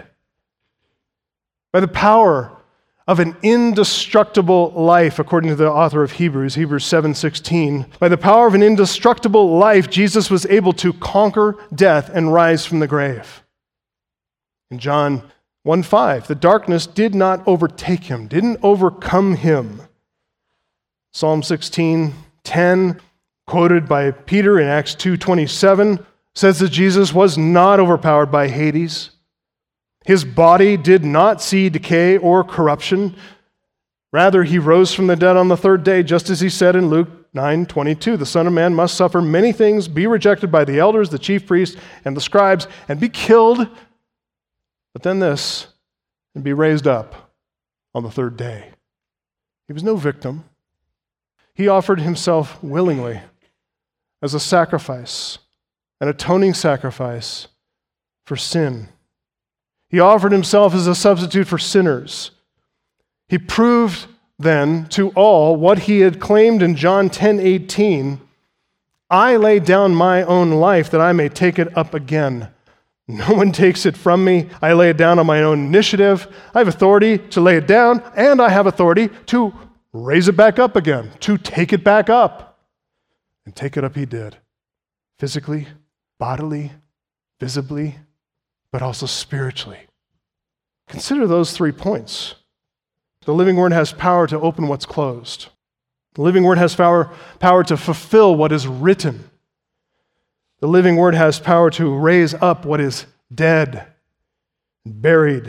By the power of an indestructible life, according to the author of Hebrews, Hebrews seven sixteen, by the power of an indestructible life, Jesus was able to conquer death and rise from the grave. In John one five, the darkness did not overtake Him, didn't overcome Him. Psalm sixteen ten, quoted by Peter in Acts two twenty-seven, says that Jesus was not overpowered by Hades. His body did not see decay or corruption. Rather, He rose from the dead on the third day, just as He said in Luke nine twenty-two, the Son of Man must suffer many things, be rejected by the elders, the chief priests, and the scribes, and be killed, but then this, and be raised up on the third day. He was no victim. He offered Himself willingly as a sacrifice, an atoning sacrifice for sin. He offered Himself as a substitute for sinners. He proved then to all what He had claimed in John ten eighteen, I lay down my own life that I may take it up again. No one takes it from me. I lay it down on my own initiative. I have authority to lay it down, and I have authority to raise it back up again, to take it back up. And take it up He did, physically, bodily, visibly, but also spiritually. Consider those three points. The living Word has power to open what's closed. The living Word has power, power to fulfill what is written. The living Word has power to raise up what is dead, buried.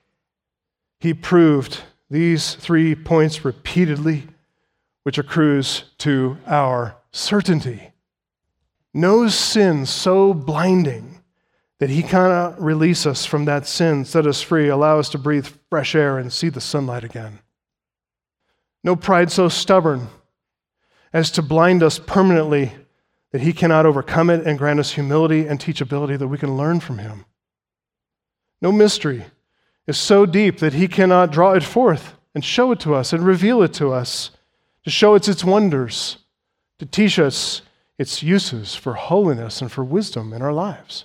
He proved these three points repeatedly, which accrues to our certainty. No sin so blinding that He cannot release us from that sin, set us free, allow us to breathe fresh air and see the sunlight again. No pride so stubborn as to blind us permanently that He cannot overcome it and grant us humility and teachability that we can learn from Him. No mystery is so deep that He cannot draw it forth and show it to us and reveal it to us, to show us its wonders, to teach us its uses for holiness and for wisdom in our lives.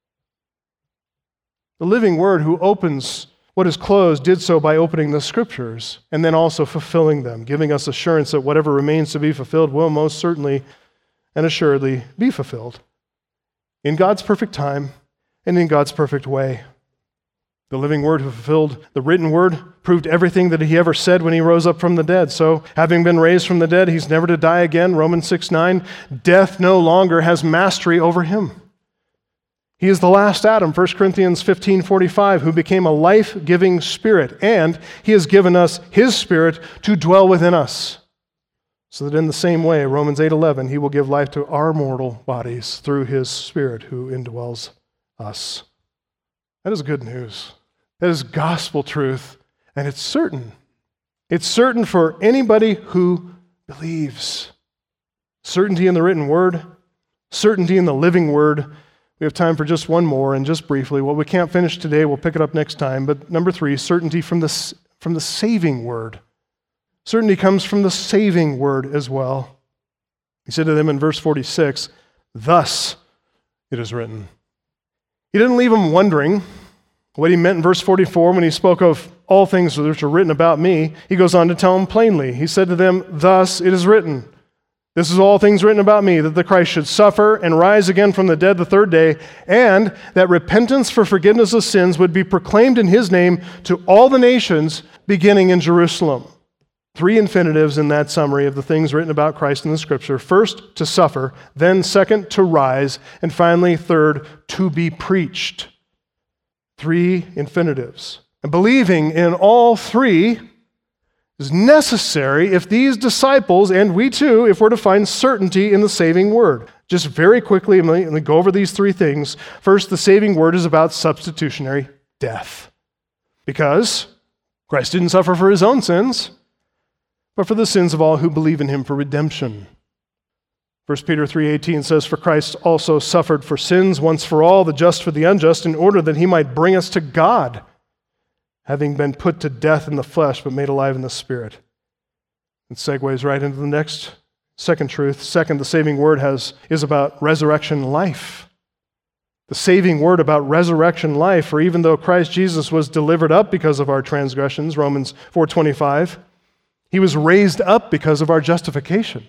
The living Word who opens what is closed did so by opening the Scriptures and then also fulfilling them, giving us assurance that whatever remains to be fulfilled will most certainly and assuredly be fulfilled in God's perfect time and in God's perfect way. The living Word who fulfilled the written word, proved everything that he ever said when he rose up from the dead. So, having been raised from the dead, he's never to die again. Romans six nine, death no longer has mastery over him. He is the last Adam, First Corinthians fifteen forty-five, who became a life-giving spirit, and he has given us his Spirit to dwell within us. So that in the same way, Romans eight eleven, he will give life to our mortal bodies through his Spirit who indwells us. That is good news. That is gospel truth, and it's certain. It's certain for anybody who believes. Certainty in the written word, certainty in the living word. We have time for just one more, and just briefly, what we can't finish today, we'll pick it up next time. But number three, certainty from the, from the saving word. Certainty comes from the saving word as well. He said to them in verse forty-six, thus it is written. He didn't leave them wondering what he meant in verse forty-four when he spoke of all things which are written about me. He goes on to tell them plainly. He said to them, thus it is written. This is all things written about me, that the Christ should suffer and rise again from the dead the third day, and that repentance for forgiveness of sins would be proclaimed in his name to all the nations, beginning in Jerusalem. Three infinitives in that summary of the things written about Christ in the Scripture. First, to suffer. Then second, to rise. And finally, third, to be preached. Three infinitives. And believing in all three is necessary if these disciples, and we too, if we're to find certainty in the saving word. Just very quickly, let me go over these three things. First, the saving word is about substitutionary death. Because Christ didn't suffer for his own sins, but for the sins of all who believe in him for redemption. First Peter three eighteen says, for Christ also suffered for sins once for all, the just for the unjust, in order that he might bring us to God, having been put to death in the flesh, but made alive in the Spirit. It segues right into the next second truth. Second, the saving word has is about resurrection life. The saving word about resurrection life, for even though Christ Jesus was delivered up because of our transgressions, Romans four twenty-five, he was raised up because of our justification.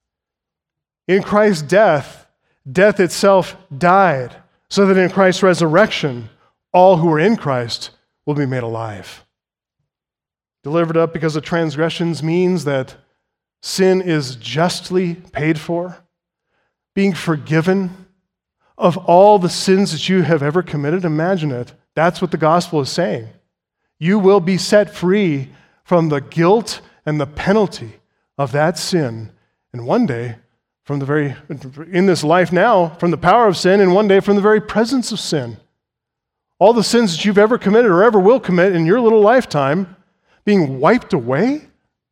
In Christ's death, death itself died, so that in Christ's resurrection, all who are in Christ will be made alive. Delivered up because of transgressions means that sin is justly paid for, being forgiven of all the sins that you have ever committed. Imagine it. That's what the gospel is saying. You will be set free from the guilt and the penalty of that sin, and one day, from the very, in this life now, from the power of sin, and one day from the very presence of sin. All the sins that you've ever committed or ever will commit in your little lifetime being wiped away.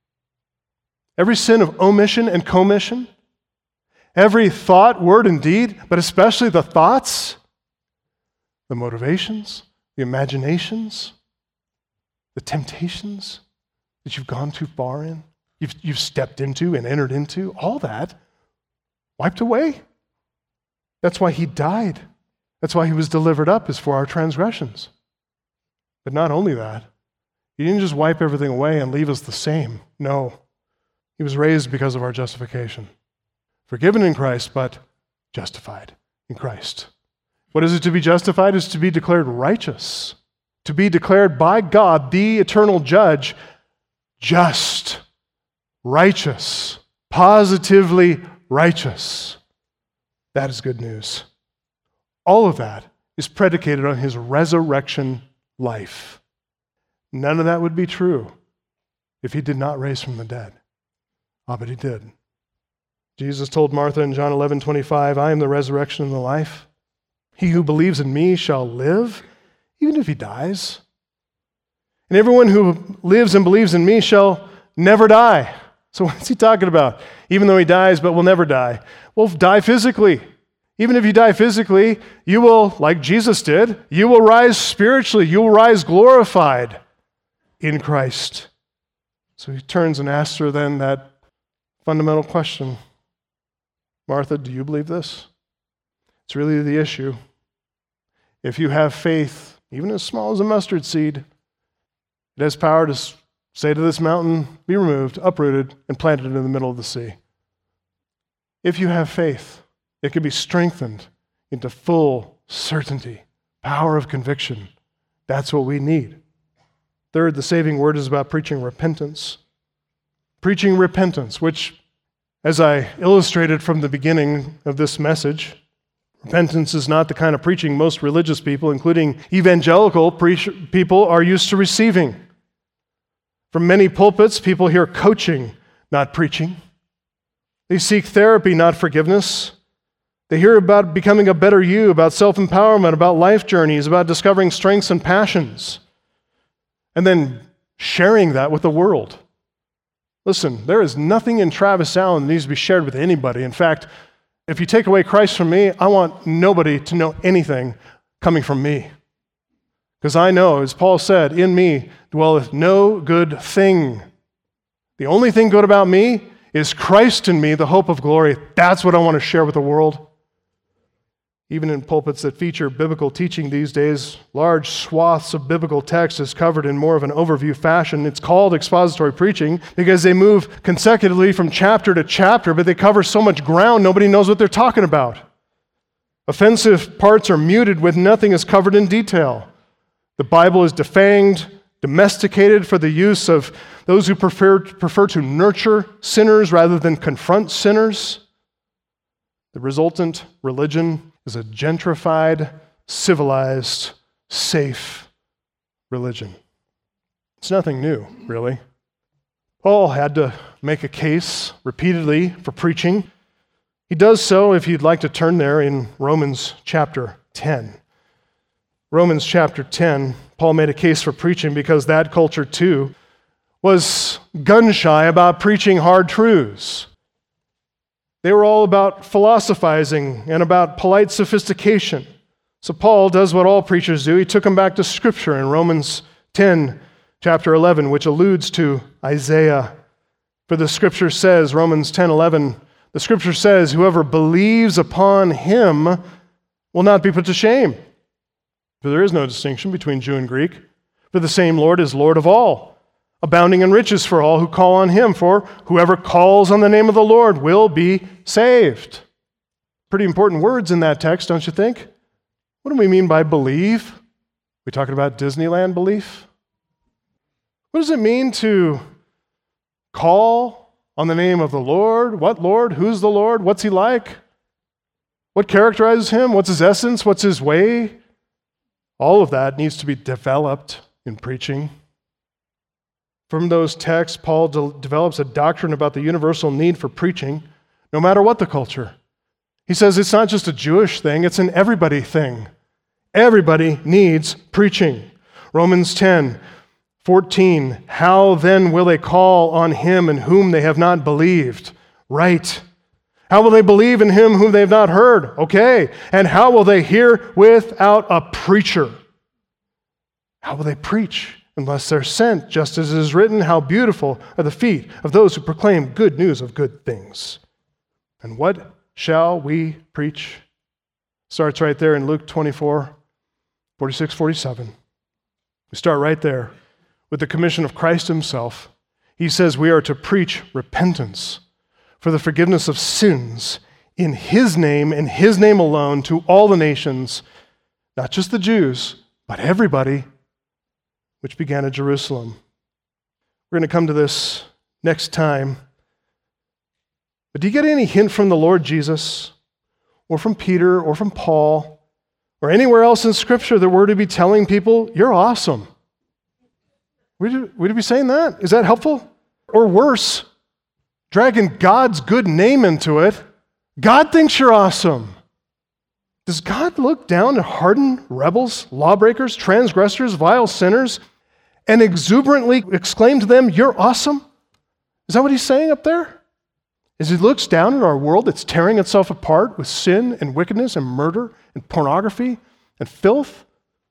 Every sin of omission and commission. Every thought, word, and deed, but especially the thoughts, the motivations, the imaginations, the temptations that you've gone too far in, you've, you've stepped into and entered into, all that wiped away. That's why he died. That's why he was delivered up, is for our transgressions. But not only that, he didn't just wipe everything away and leave us the same. No, he was raised because of our justification. Forgiven in Christ, but justified in Christ. What is it to be justified? Is to be declared righteous. To be declared by God, the eternal judge, just, righteous, positively righteous. That is good news. All of that is predicated on his resurrection life. None of that would be true if he did not raise from the dead. Ah, but he did. Jesus told Martha in John eleven twenty-five, I am the resurrection and the life. He who believes in me shall live, even if he dies. And everyone who lives and believes in me shall never die. So what's he talking about? Even though he dies, but will never die. Well, die physically. Even if you die physically, you will, like Jesus did, you will rise spiritually. You will rise glorified in Christ. So he turns and asks her then that fundamental question. Martha, do you believe this? It's really the issue. If you have faith, even as small as a mustard seed, it has power to say to this mountain, be removed, uprooted, and planted in the middle of the sea. If you have faith, it can be strengthened into full certainty, power of conviction That's what we need. Third, the saving word is about preaching repentance. Preaching repentance, which, as I illustrated from the beginning of this message, repentance is not the kind of preaching most religious people, including evangelical preach- people, are used to receiving. From many pulpits, people hear coaching, not preaching. They seek therapy, not forgiveness. They hear about becoming a better you, about self-empowerment, about life journeys, about discovering strengths and passions, and then sharing that with the world. Listen, there is nothing in Travis Allen that needs to be shared with anybody. In fact, if you take away Christ from me, I want nobody to know anything coming from me. Because I know, as Paul said, in me dwelleth no good thing. The only thing good about me is Christ in me, the hope of glory. That's what I want to share with the world. Even in pulpits that feature biblical teaching these days, large swaths of biblical text is covered in more of an overview fashion. It's called expository preaching because they move consecutively from chapter to chapter, but they cover so much ground, nobody knows what they're talking about. Offensive parts are muted when nothing is covered in detail. The Bible is defanged, domesticated for the use of those who prefer, prefer to nurture sinners rather than confront sinners. The resultant religion is a gentrified, civilized, safe religion. It's nothing new, really. Paul had to make a case repeatedly for preaching. He does so, if you'd like to turn there, in Romans chapter ten. Romans chapter ten, Paul made a case for preaching because that culture too was gun-shy about preaching hard truths. They were all about philosophizing and about polite sophistication. So Paul does what all preachers do. He took them back to Scripture in Romans ten, chapter eleven, which alludes to Isaiah. For the Scripture says, Romans ten eleven, the Scripture says, whoever believes upon him will not be put to shame. For there is no distinction between Jew and Greek. For the same Lord is Lord of all, abounding in riches for all who call on him. For whoever calls on the name of the Lord will be saved. Pretty important words in that text, don't you think? What do we mean by believe? We talking about Disneyland belief? What does it mean to call on the name of the Lord? What Lord? Who's the Lord? What's he like? What characterizes him? What's his essence? What's his way? All of that needs to be developed in preaching. From those texts, Paul de- develops a doctrine about the universal need for preaching, no matter what the culture. He says it's not just a Jewish thing, it's an everybody thing. Everybody needs preaching. Romans ten, fourteen, how then will they call on him in whom they have not believed? Right. How will they believe in him whom they have not heard? Okay. And how will they hear without a preacher? How will they preach unless they're sent? Just as it is written, how beautiful are the feet of those who proclaim good news of good things. And what shall we preach? Starts right there in Luke twenty-four, forty-six, forty-seven. We start right there with the commission of Christ himself. He says we are to preach repentance for the forgiveness of sins in his name and his name alone to all the nations, not just the Jews, but everybody, which began at Jerusalem. We're going to come to this next time. But do you get any hint from the Lord Jesus, or from Peter, or from Paul, or anywhere else in Scripture that we're to be telling people, you're awesome? Would you, would you be saying that? Is that helpful? Or worse, dragging God's good name into it. God thinks you're awesome. Does God look down at hardened rebels, lawbreakers, transgressors, vile sinners, and exuberantly exclaim to them, you're awesome? Is that what he's saying up there? As he looks down at our world that's tearing itself apart with sin and wickedness and murder and pornography and filth?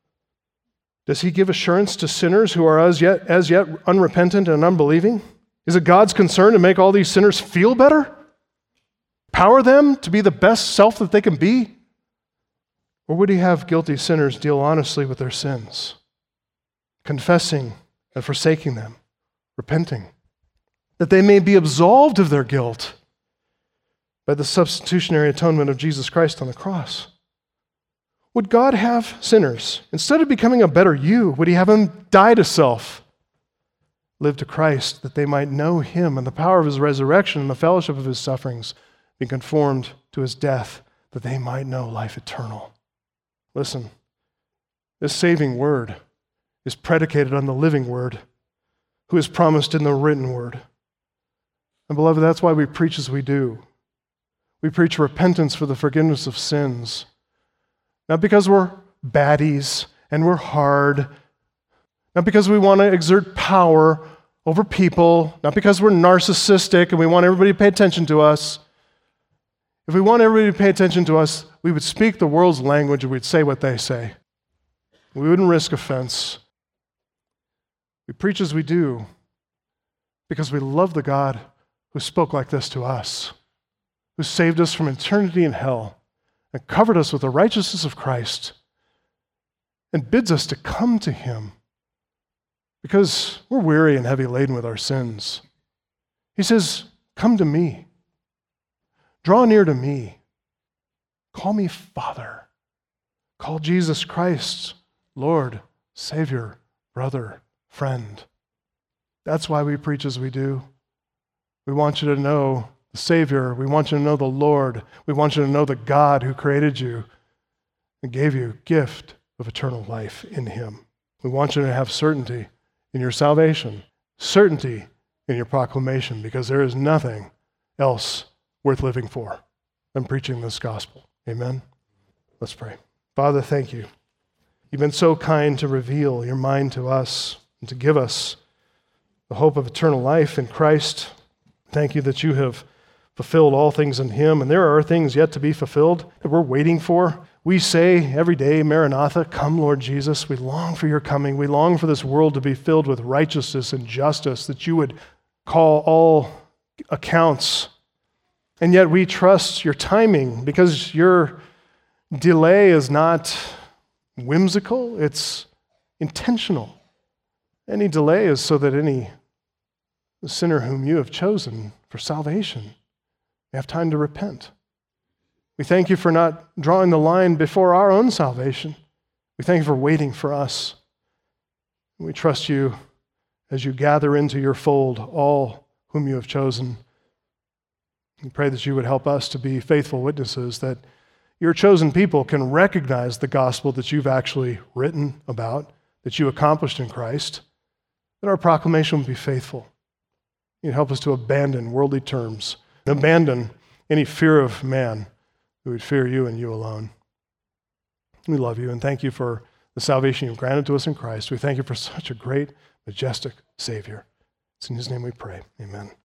Does he give assurance to sinners who are as yet, as yet unrepentant and unbelieving? Is it God's concern to make all these sinners feel better? Power them to be the best self that they can be? Or would he have guilty sinners deal honestly with their sins, confessing and forsaking them, repenting, that they may be absolved of their guilt by the substitutionary atonement of Jesus Christ on the cross? Would God have sinners? Instead of becoming a better you, would he have them die to self, live to Christ, that they might know him and the power of his resurrection and the fellowship of his sufferings, be conformed to his death, that they might know life eternal? Listen, this saving word is predicated on the living word, who is promised in the written word. And beloved, that's why we preach as we do. We preach repentance for the forgiveness of sins. Not because we're baddies and we're hard, not because we want to exert power over people, not because we're narcissistic and we want everybody to pay attention to us. If we want everybody to pay attention to us, we would speak the world's language and we'd say what they say. We wouldn't risk offense. We preach as we do because we love the God who spoke like this to us, who saved us from eternity in hell and covered us with the righteousness of Christ and bids us to come to him because we're weary and heavy laden with our sins. He says, come to me. Draw near to me. Call me Father. Call Jesus Christ Lord, Savior, brother, friend. That's why we preach as we do. We want you to know the Savior. We want you to know the Lord. We want you to know the God who created you and gave you a gift of eternal life in him. We want you to have certainty in your salvation, certainty in your proclamation, because there is nothing else worth living for than preaching this gospel. Amen? Let's pray. Father, thank you. You've been so kind to reveal your mind to us and to give us the hope of eternal life in Christ. Thank you that you have fulfilled all things in him, and there are things yet to be fulfilled that we're waiting for. We say every day, Maranatha, come Lord Jesus. We long for your coming. We long for this world to be filled with righteousness and justice, that you would call all accounts. And yet we trust your timing because your delay is not whimsical, it's intentional. Any delay is so that any sinner whom you have chosen for salvation may have time to repent. We thank you for not drawing the line before our own salvation. We thank you for waiting for us. We trust you as you gather into your fold all whom you have chosen. We pray that you would help us to be faithful witnesses, that your chosen people can recognize the gospel that you've actually written about, that you accomplished in Christ, that our proclamation will be faithful. You'd help us to abandon worldly terms, and abandon any fear of man. We would fear you and you alone. We love you and thank you for the salvation you've granted to us in Christ. We thank you for such a great, majestic Savior. It's in his name we pray. Amen.